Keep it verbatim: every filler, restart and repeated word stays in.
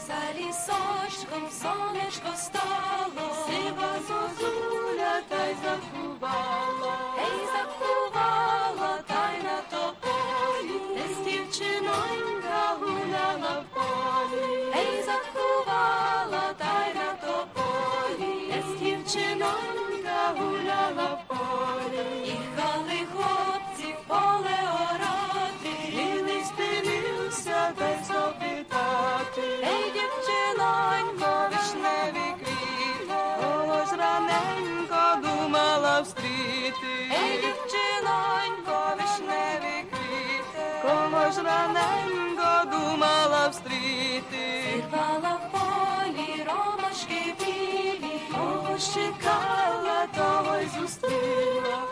За лісочком сонечко стало, сива зозуля та й закувала, ей, закувала, та й на тополі, десь дівчинонька гуляла в полі, ей, закувала, та й на тополі, десь дівчинонька гуляла в полі. їхали хлопці в поле орати, І лиш дивився, та й запитати, ей, дівчинонько, вишневі квіти, кого ж раненько думала встріти. ей, дівчинонько, вишневі квіти, Кого ж раненько думала встріти. зірвала в полі ромашки білі, Кого ж чекала, того й зустріла.